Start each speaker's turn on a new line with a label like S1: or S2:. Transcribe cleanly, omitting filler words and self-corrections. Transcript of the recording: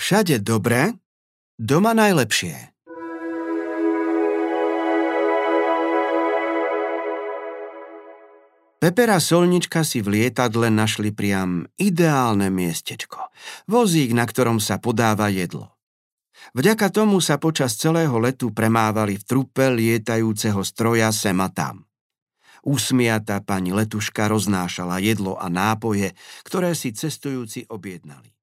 S1: Všade dobre, doma najlepšie. Peper a Solnička si v lietadle našli priam ideálne miestečko. Vozík, na ktorom sa podáva jedlo. Vďaka tomu sa počas celého letu premávali v trupe lietajúceho stroja sem a tam. Usmiatá pani letuška roznášala jedlo a nápoje, ktoré si cestujúci objednali.